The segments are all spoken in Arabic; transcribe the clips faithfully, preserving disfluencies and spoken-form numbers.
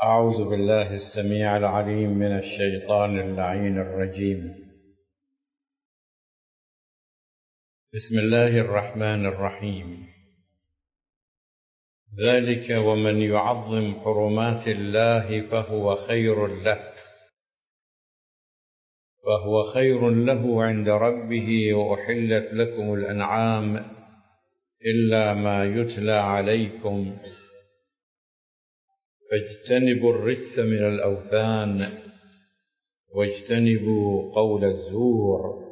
أعوذ بالله السميع العليم من الشيطان اللعين الرجيم. بسم الله الرحمن الرحيم. ذلك ومن يعظم حرمات الله فهو خير له فهو خير له عند ربه وأحلت لكم الأنعام إلا ما يتلى عليكم فاجتنبوا الرجس من الأوثان واجتنبوا قول الزور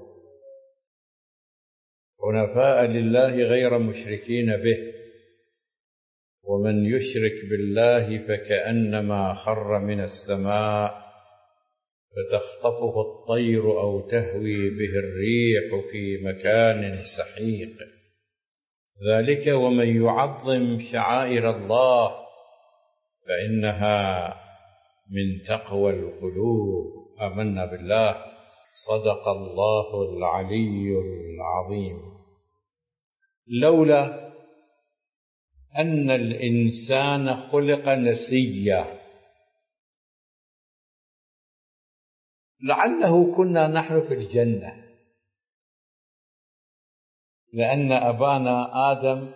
حنفاء لله غير مشركين به ومن يشرك بالله فكأنما خر من السماء فتخطفه الطير أو تهوي به الريح في مكان سحيق. ذلك ومن يعظم شعائر الله فإنها من تقوى القلوب. آمنا بالله. صدق الله العلي العظيم. لولا أن الإنسان خلق نسيا لعله كنا نحن في الجنة، لأن أبانا آدم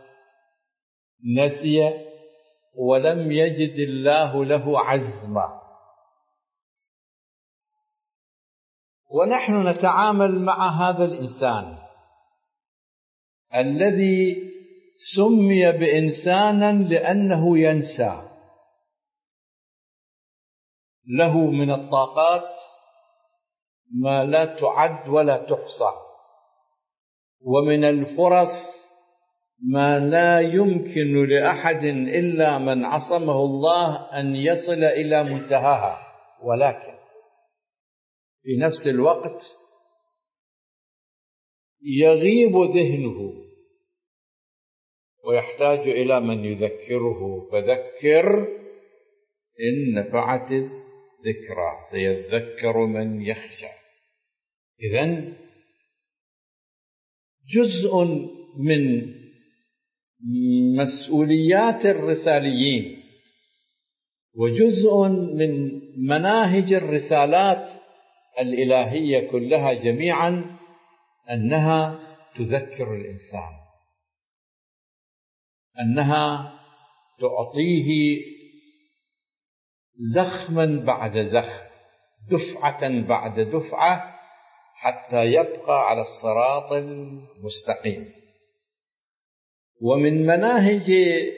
نسي ولم يجد الله له عزما، ونحن نتعامل مع هذا الإنسان الذي سمي بإنسانا لأنه ينسى. له من الطاقات ما لا تعد ولا تحصى، ومن الفرص ما لا يمكن لأحد إلا من عصمه الله أن يصل إلى منتهاها، ولكن في نفس الوقت يغيب ذهنه ويحتاج إلى من يذكره. فذكر إن نفعت الذكرى سيذكر من يخشى. إذن جزء من مسؤوليات الرساليين وجزء من مناهج الرسالات الإلهية كلها جميعا أنها تذكر الإنسان، أنها تعطيه زخما بعد زخم، دفعة بعد دفعة، حتى يبقى على الصراط المستقيم. ومن مناهج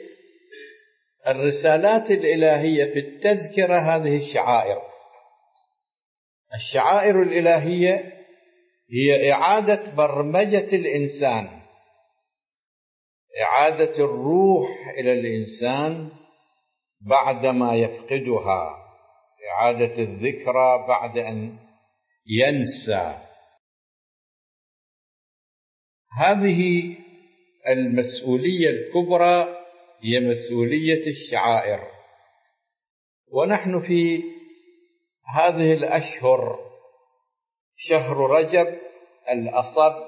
الرسالات الإلهية في التذكرة هذه الشعائر. الشعائر الإلهية هي إعادة برمجة الإنسان، إعادة الروح إلى الإنسان بعدما يفقدها، إعادة الذكرى بعد أن ينسى. هذه المسؤولية الكبرى هي مسؤولية الشعائر. ونحن في هذه الأشهر، شهر رجب الأصب،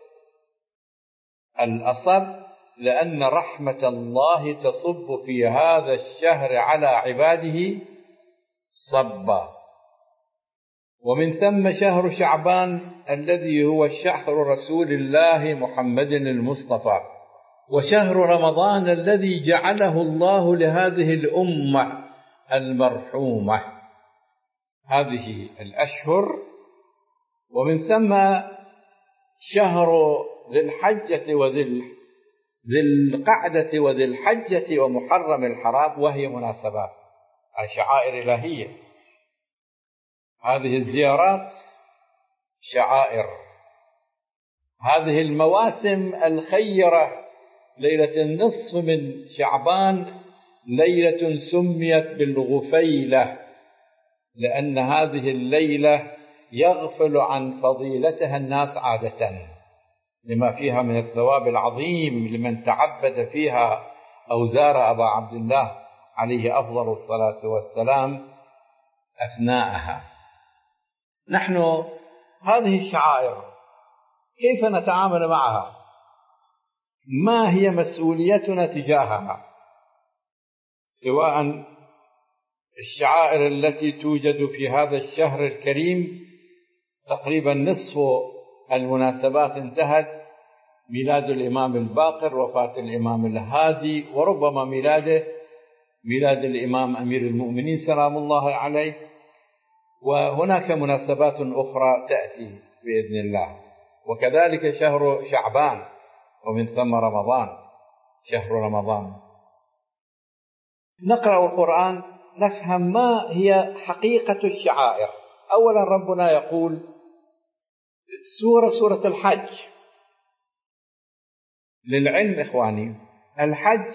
الأصب لأن رحمة الله تصب في هذا الشهر على عباده صبا. ومن ثم شهر شعبان الذي هو شهر رسول الله محمد المصطفى، وشهر رمضان الذي جعله الله لهذه الأمة المرحومة. هذه الأشهر. ومن ثم شهر ذي الحجة وذي ذي القعدة وذي الحجة ومحرم الحرام، وهي مناسبات شعائر إلهية. هذه الزيارات شعائر. هذه المواسم الخيرة، ليلة النصف من شعبان ليلة سميت بالغفيلة، لأن هذه الليلة يغفل عن فضيلتها الناس عادة، لما فيها من الثواب العظيم لمن تعبد فيها أو زار أبا عبد الله عليه أفضل الصلاة والسلام أثناءها. نحن هذه الشعائر كيف نتعامل معها؟ ما هي مسؤوليتنا تجاهها؟ سواء الشعائر التي توجد في هذا الشهر الكريم تقريبا نصف المناسبات انتهت: ميلاد الإمام الباقر، وفاة الإمام الهادي، وربما ميلاده ميلاد الإمام أمير المؤمنين سلام الله عليه، وهناك مناسبات أخرى تأتي بإذن الله. وكذلك شهر شعبان، ومن ثم رمضان، شهر رمضان. نقرأ القرآن نفهم ما هي حقيقة الشعائر. أولا ربنا يقول السورة سورة الحج. للعلم إخواني، الحج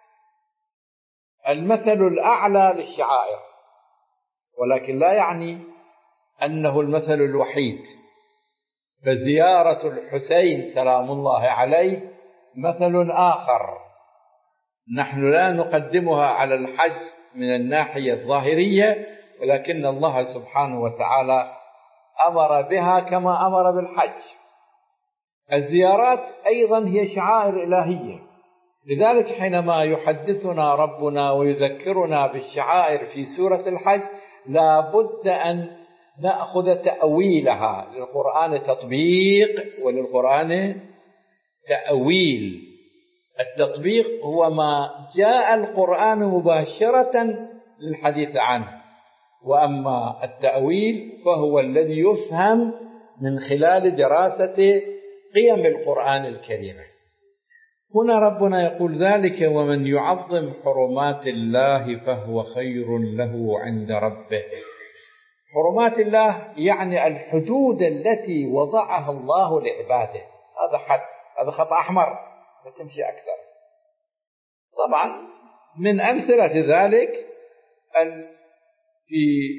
المثل الأعلى للشعائر، ولكن لا يعني أنه المثل الوحيد. فزيارة الحسين سلام الله عليه مثل آخر، نحن لا نقدمها على الحج من الناحية الظاهرية، ولكن الله سبحانه وتعالى أمر بها كما أمر بالحج. الزيارات أيضا هي شعائر إلهية، لذلك حينما يحدثنا ربنا ويذكرنا بالشعائر في سورة الحج لا بد أن نأخذ تأويلها. للقرآن تطبيق وللقرآن تأويل. التطبيق هو ما جاء القرآن مباشرة للحديث عنه، وأما التأويل فهو الذي يفهم من خلال دراسة قيم القرآن الكريم. هنا ربنا يقول ذلك ومن يعظم حرمات الله فهو خير له عند ربه. حرمات الله يعني الحدود التي وضعها الله لعباده. هذا حد، هذا خط أحمر لا تمشي أكثر. طبعا من أمثلة ذلك أن في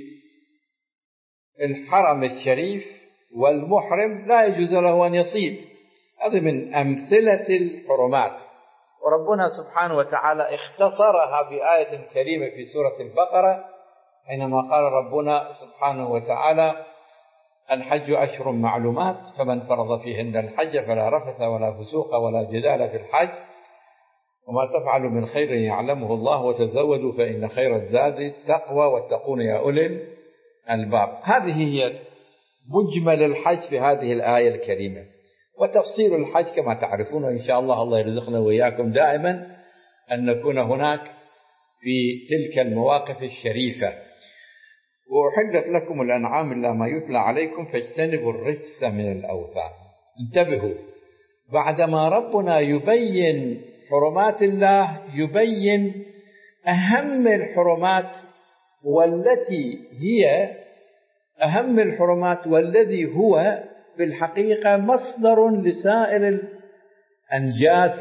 الحرم الشريف والمحرم لا يجوز له أن يصيد. هذا من أمثلة الحرمات، وربنا سبحانه وتعالى اختصرها بآية كريمة في سورة البقرة حينما قال ربنا سبحانه وتعالى الحج أشهر معلومات فمن فرض فيهن الحج فلا رفث ولا فسوق ولا جدال في الحج وما تفعل من خير يعلمه الله وتزودوا فإن خير الزاد التقوى واتقون يا أولي الألباب. هذه هي مجمل الحج في هذه الآية الكريمة. وتفصيل الحج كما تعرفون إن شاء الله، الله يرزقنا وإياكم دائما أن نكون هناك في تلك المواقف الشريفة. وأحلت لكم الأنعام إلا ما يتلى عليكم فاجتنبوا الرجس من الأوثان. انتبهوا، بعدما ربنا يبين حرمات الله يبين أهم الحرمات والتي هي أهم الحرمات والذي هو بالحقيقة مصدر لسائر الأنجاس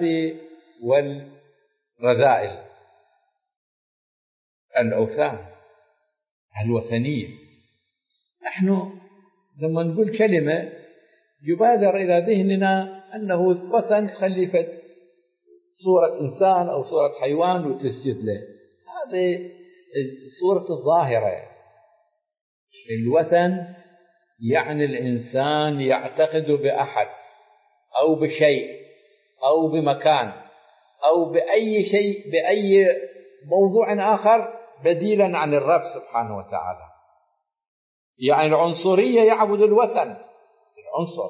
والرذائل. الأوثان الوثنية. نحن لما نقول كلمة يبادر إلى ذهننا أنه وثن خلفت صورة إنسان أو صورة حيوان وتسجد له. هذه صورة الظاهرة. الوثن يعني الإنسان يعتقد بأحد أو بشيء أو بمكان أو بأي شيء بأي موضوع آخر بديلا عن الرب سبحانه وتعالى. يعني العنصرية يعبد الوثن، العنصر.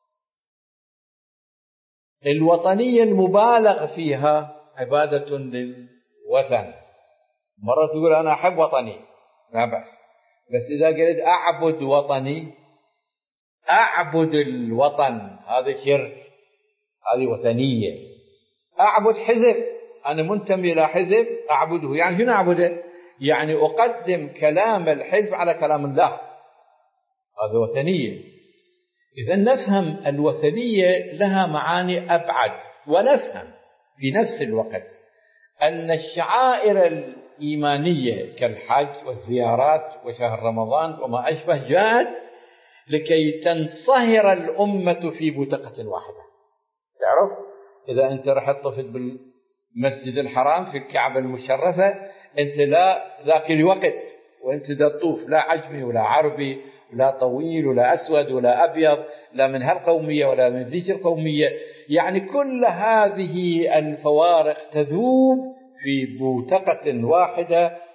الوطنية المبالغ فيها عبادة للوثن. مرة تقول أنا أحب وطني لا بأس، بس إذا قلت أعبد وطني، أعبد الوطن، هذا شرك، هذه وثنية. أعبد حزب، أنا منتمي إلى حزب أعبده، يعني شنو أعبده؟ يعني أقدم كلام الحزب على كلام الله، هذا وثنية. إذا نفهم الوثنية لها معاني أبعد، ونفهم في نفس الوقت أن الشعائر الإيمانية كالحج والزيارات وشهر رمضان وما أشبه جاءت لكي تنصهر الأمة في بوتقة واحدة. تعرف إذا أنت رح تطفت بالمسجد الحرام في الكعبة المشرفة، أنت لا ذاك الوقت وأنت دا تطوف لا عجمي ولا عربي لا طويل ولا أسود ولا أبيض، لا من هالقومية ولا من ذيك القومية، يعني كل هذه الفوارق تذوب في بوتقة واحدة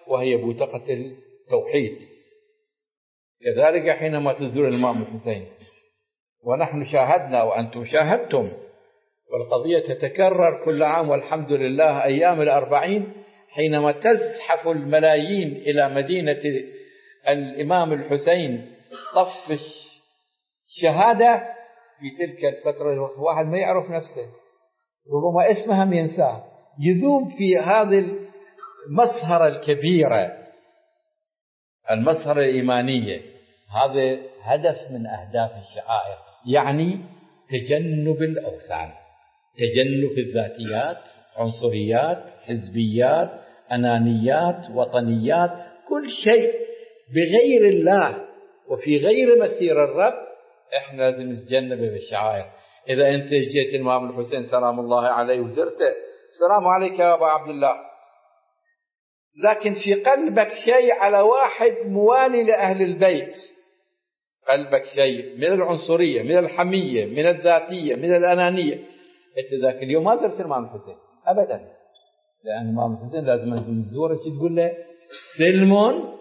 وهي بوتقة التوحيد. كذلك حينما تزور الإمام الحسين، ونحن شاهدنا وأنتم شاهدتم، والقضية تتكرر كل عام والحمد لله. أيام الأربعين حينما تزحف الملايين إلى مدينة الإمام الحسين طف الشهادة في تلك الفترة، واحد ما يعرف نفسه، ربما اسمها هم ينساه، يذوب في هذه المسهرة الكبيرة، المسهرة الإيمانية. هذا هدف من أهداف الشعائر، يعني تجنب الأوثان، تجنب الذاتيات، عنصريات، حزبيات، أنانيات، وطنيات، كل شيء بغير الله وفي غير مسير الرب احنا لازم نتجنبه بالشعائر. إذا أنت جيت الإمام الحسين سلام الله عليه وزرته، السلام عليك يا أبا عبد الله، لكن في قلبك شيء على واحد موالي لأهل البيت، قلبك شيء من العنصرية، من الحمية، من الذاتية، من الأنانية، أنت ذاك اليوم ما زرت الإمام الحسين أبدا. لأن الإمام الحسين لازم نزوره تقول له سلم،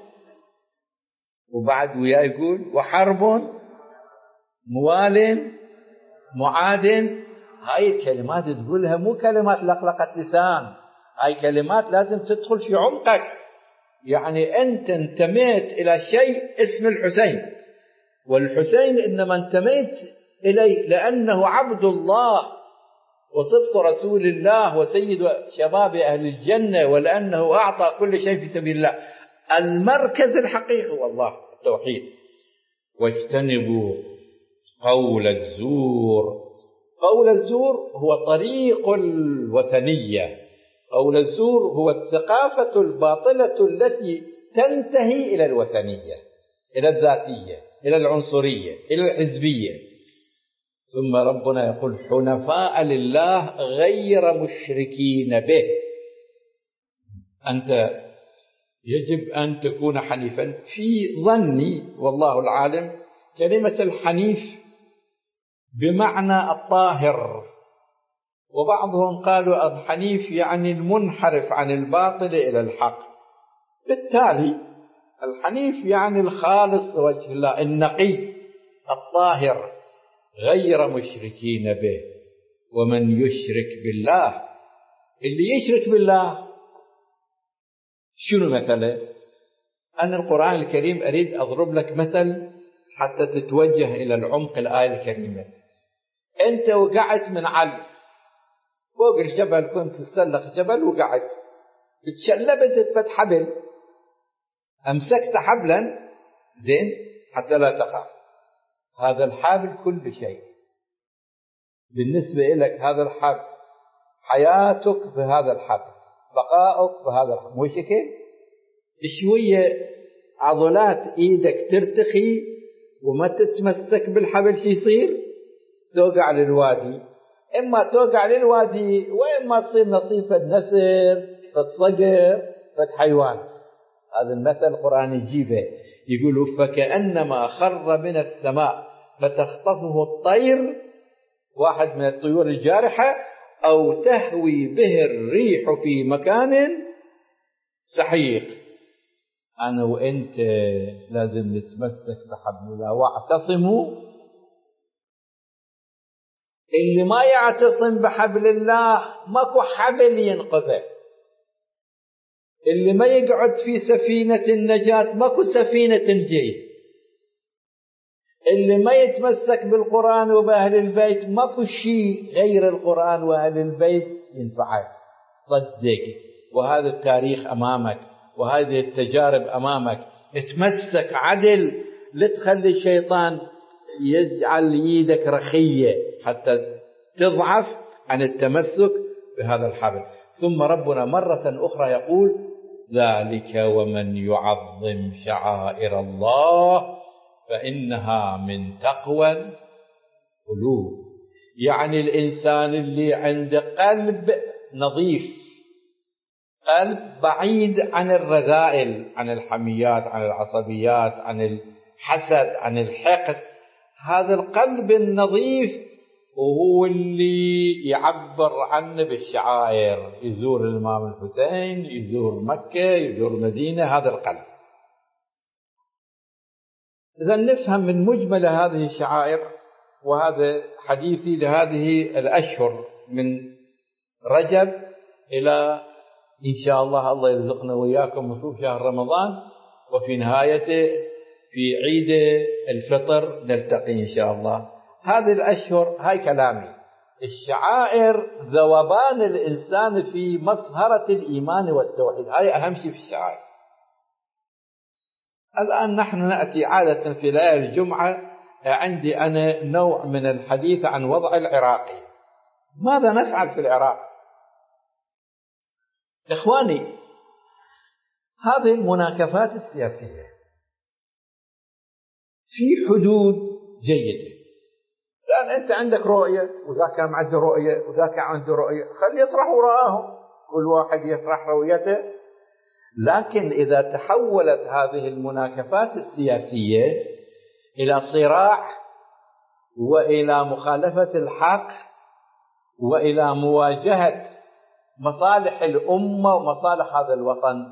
وبعد وياه يقول وحرب، موال، معاد. هاي الكلمات تقولها مو كلمات لقلقة لسان، هاي كلمات لازم تدخل في عمقك. يعني أنت انتميت إلى شيء اسم الحسين، والحسين إنما انتميت إليه لأنه عبد الله وصفت رسول الله وسيد شباب أهل الجنة، ولأنه أعطى كل شيء في سبيل الله. المركز الحقيقي هو الله، التوحيد. واجتنبوا قول الزور. قول الزور هو طريق الوثنية، قول الزور هو الثقافة الباطلة التي تنتهي إلى الوثنية، إلى الذاتية، إلى العنصرية، إلى الحزبية. ثم ربنا يقول حنفاء لله غير مشركين به. أنت يجب أن تكون حنيفا. في ظني والله العالم كلمة الحنيف بمعنى الطاهر، وبعضهم قالوا الحنيف يعني المنحرف عن الباطل إلى الحق. بالتالي الحنيف يعني الخالص لوجه الله، النقي الطاهر، غير مشركين به. ومن يشرك بالله، اللي يشرك بالله شنو مثله؟ أنا القرآن الكريم أريد أضرب لك مثل حتى تتوجه إلى العمق الآية الكريمة. أنت وقعت من علم فوق الجبل، كنت تسلق جبل وقعت، تشلبت بفت حبل، أمسكت حبلا زين حتى لا تقع. هذا الحبل كل شيء بالنسبة لك، هذا الحبل حياتك بهذا الحبل، بقاؤك بهذا الحبل، مو شكل شوية عضلات إيدك ترتخي وما تتمسك بالحبل شي يصير؟ توقع للوادي، إما توقع للوادي وإما تصير نصيفة نسر، تتصقر، حيوان. هذا المثل القرآن يجيبه، يقول فكأنما خر من السماء فتخطفه الطير، واحد من الطيور الجارحة، أو تهوي به الريح في مكان سحيق. أنا وإنت لازم نتمسك بحبل الله واعتصموا. اللي ما يعتصم بحبل الله ماكو حبل ينقذه، اللي ما يقعد في سفينة النجاة ماكو سفينة تنجيه، اللي ما يتمسك بالقرآن وبأهل البيت ماكو شيء غير القرآن وأهل البيت ينفعك. صدق، وهذا التاريخ أمامك وهذه التجارب أمامك. اتمسك عدل، لا تخلي الشيطان يجعل يدك رخية حتى تضعف عن التمسك بهذا الحبل. ثم ربنا مرة أخرى يقول ذلك ومن يعظم شعائر الله فإنها من تقوى القلوب. يعني الإنسان اللي عنده قلب نظيف، قلب بعيد عن الرذائل، عن الحميات، عن العصبيات، عن الحسد، عن الحقد، هذا القلب النظيف وهو اللي يعبر عنه بالشعائر، يزور الإمام الحسين، يزور مكة، يزور مدينة، هذا القلب. إذا نفهم من مجمل هذه الشعائر، وهذا حديثي لهذه الأشهر من رجب إلى إن شاء الله الله يرزقنا وإياكم وصوم شهر رمضان، وفي نهايته في عيد الفطر نلتقي إن شاء الله. هذه الأشهر هاي كلامي. الشعائر ذوبان الإنسان في مظهرة الإيمان والتوحيد، هاي أهم شيء في الشعائر. الآن نحن نأتي عادة في ليالي الجمعة، عندي أنا نوع من الحديث عن وضع العراقي. ماذا نفعل في العراق؟ إخواني، هذه المناكفات السياسية في حدود جيدة، لأن أنت عندك رؤية وذاك عنده رؤية وذاك عنده رؤية، خلي يطرح وراءهم، كل واحد يطرح رؤيته. لكن إذا تحولت هذه المناكفات السياسية إلى صراع وإلى مخالفة الحق وإلى مواجهة مصالح الأمة ومصالح هذا الوطن،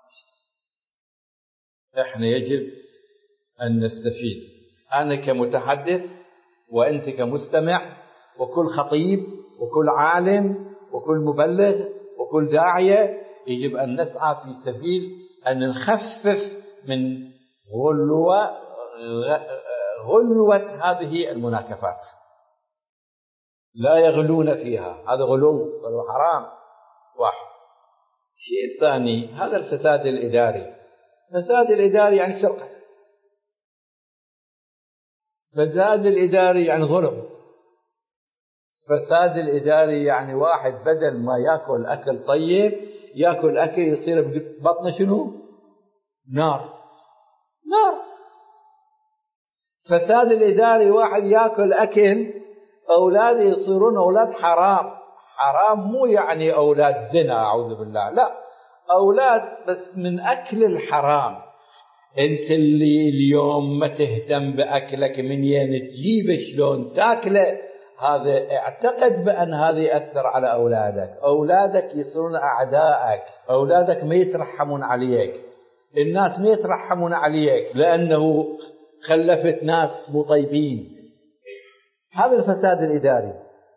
إحنا يجب أن نستفيد. أنا كمتحدث وأنت كمستمع وكل خطيب وكل عالم وكل مبلغ وكل داعية، يجب أن نسعى في سبيل أن نخفف من غلوة غلوة هذه المناكفات. لا يغلون فيها، هذا غلو، غلو حرام. واحد. شيء ثاني، هذا الفساد الإداري. فساد الإداري يعني سرقة، فساد الإداري يعني ظلم، فساد الإداري يعني واحد بدل ما يأكل أكل طيب يأكل أكل يصير بطنه شنو؟ نار نار. فساد الإداري واحد يأكل أكل أولاده يصيرون أولاد حرام. حرام مو يعني أولاد زنا أعوذ بالله، لا، أولاد بس من أكل الحرام. أنت اللي اليوم ما تهتم بأكلك من ين تجيب شلون تاكله، هذا اعتقد بأن هذا يأثر على أولادك. أولادك يصيرون أعدائك، أولادك ما يترحمون عليك، الناس ما يترحمون عليك لأنه خلفت ناس مو طيبين. هذا الفساد الإداري.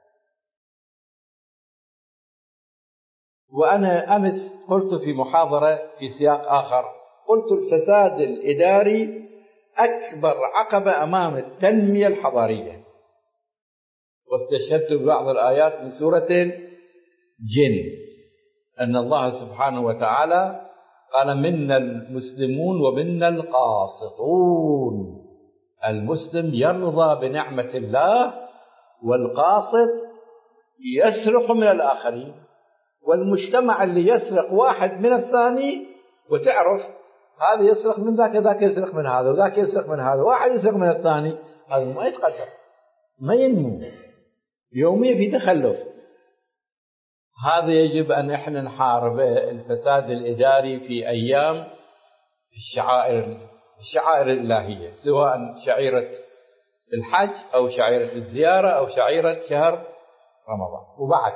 وأنا أمس قلت في محاضرة في سياق آخر، قلت الفساد الإداري أكبر عقبة أمام التنمية الحضارية، واستشهدت ببعض الآيات من سورة الجن أن الله سبحانه وتعالى قال منا المسلمون ومنا القاسطون. المسلم يرضى بنعمة الله، والقاسط يسرق من الآخرين. والمجتمع اللي يسرق واحد من الثاني، وتعرف هذا يسرق من ذاك، ذاك يسرق من هذا، وذاك يسرق من هذا، واحد يسرق من الثاني، هذا ما يتقدم، ما ينمو، يوميا في تخلف. هذا يجب أن احنا نحارب الفساد الإداري في أيام الشعائر الشعائر الإلهية، سواء شعيرة الحج أو شعيرة الزيارة أو شعيرة شهر رمضان. وبعد،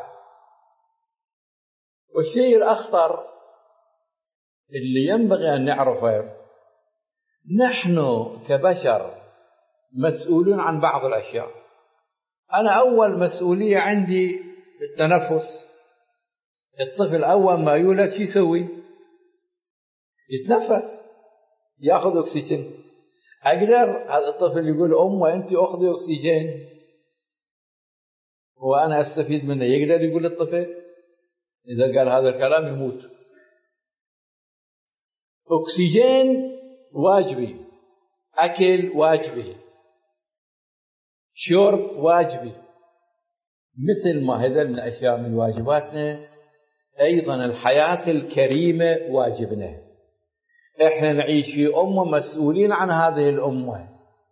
والشيء الأخطر اللي ينبغي أن نعرفه، نحن كبشر مسؤولون عن بعض الأشياء. أنا أول مسؤولية عندي التنفس. الطفل أول ما يولد شو يسوي؟ يتنفس، يأخذ أكسجين. أقدر هذا الطفل يقول أمه أنت أخذي أكسجين وأنا أستفيد منه؟ يقدر يقول الطفل؟ إذا قال هذا الكلام يموت. أكسجين واجبي، أكل واجبي، شرب واجبي. مثل ما هذا من أشياء من واجباتنا، أيضا الحياة الكريمة واجبنا. إحنا نعيش في أمة مسؤولين عن هذه الأمة.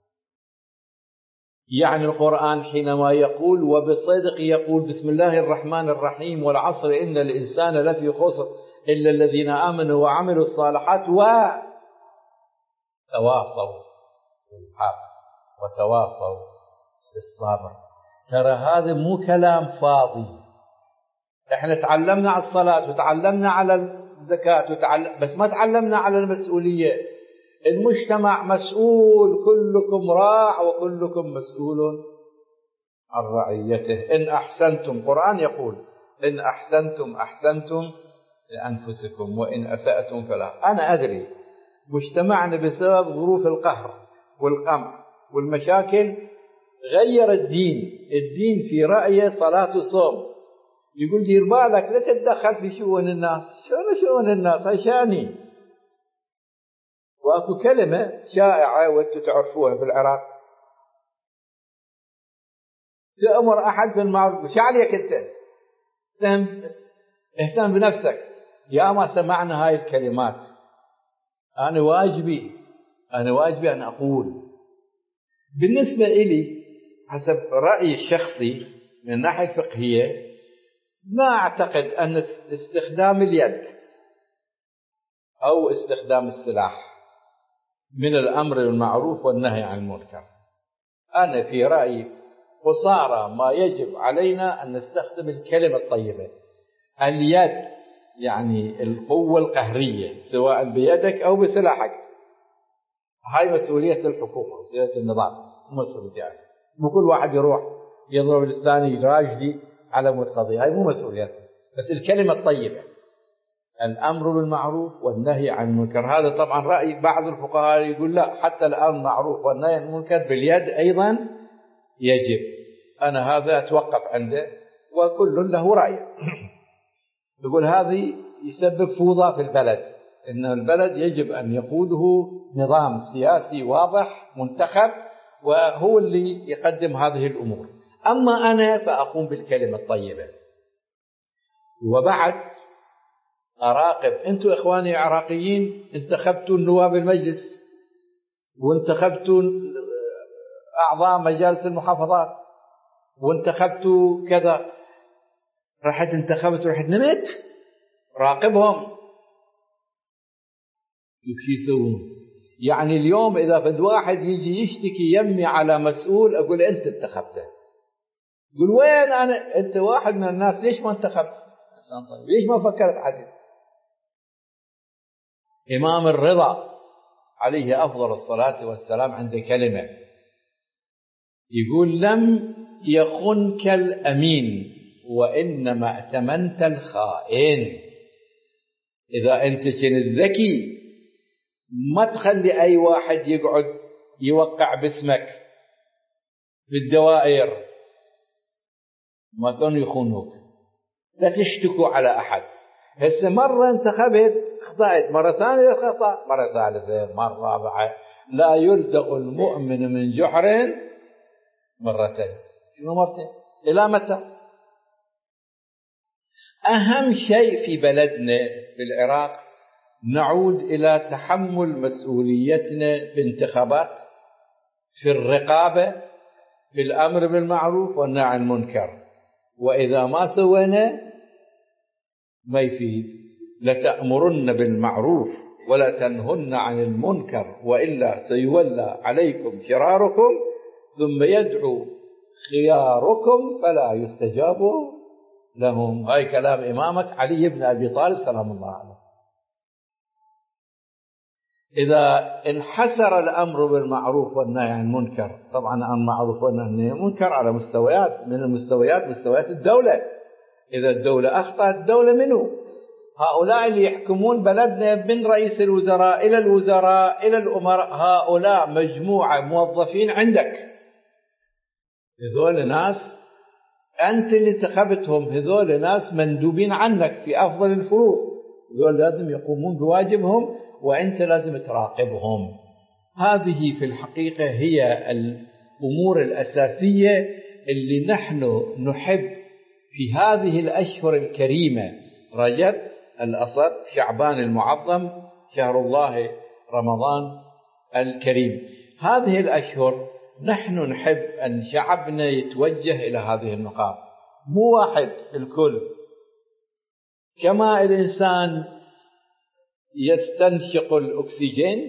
يعني القرآن حينما يقول وبصدق يقول بسم الله الرحمن الرحيم والعصر إن الإنسان لفي خسر إلا الذين آمنوا وعملوا الصالحات وتواصوا بالحق وتواصوا بالصبر. ترى هذا مو كلام فاضي. احنا تعلمنا على الصلاة وتعلمنا على الزكاة وتعلم، بس ما تعلمنا على المسؤولية. المجتمع مسؤول، كلكم راع وكلكم مسؤول عن رعيته. إن أحسنتم، القرآن يقول إن أحسنتم أحسنتم لأنفسكم وإن أسأتم فلا. أنا أدري مجتمعنا بسبب ظروف القهر والقمع والمشاكل غير الدين. الدين في رأيه صلاة وصوم، يقول دير بالك لا تتدخل في شؤون الناس. شنو شؤون الناس؟ عشاني. وأكو كلمة شائعة وأنتم تعرفوها في العراق، تأمر أحد بالمعروف، وش عليك أنت؟ اهتم بنفسك. يا ما سمعنا هاي الكلمات. أنا واجبي أنا واجبي أن أقول بالنسبة إلي حسب رأيي الشخصي من الناحية الفقهية، ما أعتقد أن استخدام اليد أو استخدام السلاح من الأمر بالمعروف والنهي عن المنكر. أنا في رأيي قصارى ما يجب علينا أن نستخدم الكلمة الطيبة. اليد يعني القوة القهرية سواء بيدك أو بسلاحك، هاي مسؤولية الحكومة، مسؤولية النظام، مو مسؤوليتي يعني. مو كل واحد يروح يضرب الثاني راجلي على مقتضي، هاي مو مسؤوليته. بس الكلمة الطيبة، الأمر بالمعروف والنهي عن المنكر. هذا طبعا رأي بعض الفقهاء يقول لا، حتى الأمر بالمعروف والنهي عن المنكر باليد أيضا يجب. أنا هذا أتوقف عنده وكل له رأي. يقول هذه يسبب فوضى في البلد، إن البلد يجب أن يقوده نظام سياسي واضح منتخب وهو اللي يقدم هذه الأمور. أما أنا فأقوم بالكلمة الطيبة. وبعد أراقب. أنتم إخواني عراقيين انتخبتوا النواب المجلس وانتخبتوا أعضاء مجالس المحافظات وانتخبتوا كذا، رحت انتخبت ورحت نمت. راقبهم شو يسوون. يعني اليوم إذا فد واحد يجي يشتكي يمي على مسؤول، أقول أنت انتخبته. يقول وين أنا؟ أنت واحد من الناس، ليش ما انتخبت؟ ليش ما فكرت عدل؟ إمام الرضا عليه أفضل الصلاة والسلام عنده كلمة يقول لم يخنك الأمين وإنما ائتمنت الخائن. إذا أنت كنت ذكي ما تخلي أي واحد يقعد يوقع باسمك في الدوائر، ما كانوا يخونوك. لا تشتكوا على أحد. هسه مرة انتخبت خطأت، مرة ثانية خطأ، مرة ثالثة، مرة رابعة. لا يلدغ المؤمن من جحر مرتين. شنو مرتين؟ إلى متى؟ أهم شيء في بلدنا في العراق نعود إلى تحمل مسؤوليتنا بانتخابات، في الرقابة، في الأمر بالمعروف والنهي عن المنكر. وإذا ما سوينا ما يفيد. لتأمرن بالمعروف ولا تنهن عن المنكر وإلا سيولى عليكم شراركم ثم يدعو خياركم فلا يستجاب لهم. هاي كلام إمامك علي بن أبي طالب سلام الله عليه. إذا انحسر الأمر بالمعروف والنهي عن المنكر، طبعا المعروف والنهي عن المنكر على مستويات، من المستويات مستويات الدولة. إذا الدولة أخطأت، الدولة منه؟ هؤلاء اللي يحكمون بلدنا من رئيس الوزراء إلى الوزراء إلى الأمراء، هؤلاء مجموعة موظفين عندك. هذول ناس أنت اللي انتخبتهم، هذول ناس مندوبين عنك في أفضل الفروض، هذول لازم يقومون بواجبهم وأنت لازم تراقبهم. هذه في الحقيقة هي الأمور الأساسية اللي نحن نحب في هذه الأشهر الكريمة، رجب، الأصل، شعبان المعظم، شهر الله رمضان الكريم. هذه الأشهر نحن نحب أن شعبنا يتوجه إلى هذه النقاط، مو واحد الكل. كما الإنسان يستنشق الأكسجين،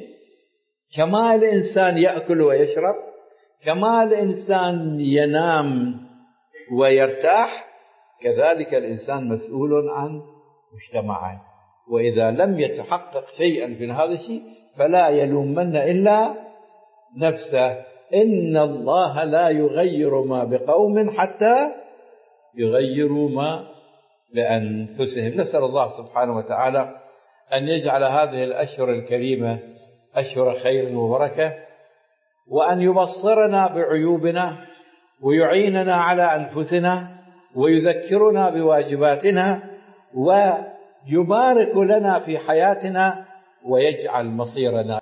كما الإنسان يأكل ويشرب، كما الإنسان ينام ويرتاح، كذلك الإنسان مسؤول عن مجتمعه، وإذا لم يتحقق شيئا من هذا الشيء فلا يلومن إلا نفسه. إن الله لا يغير ما بقوم حتى يغيروا ما بأنفسهم. نسأل الله سبحانه وتعالى أن يجعل هذه الأشهر الكريمة أشهر خير وبركة، وأن يبصرنا بعيوبنا ويعيننا على أنفسنا ويذكرنا بواجباتنا ويبارك لنا في حياتنا ويجعل مصيرنا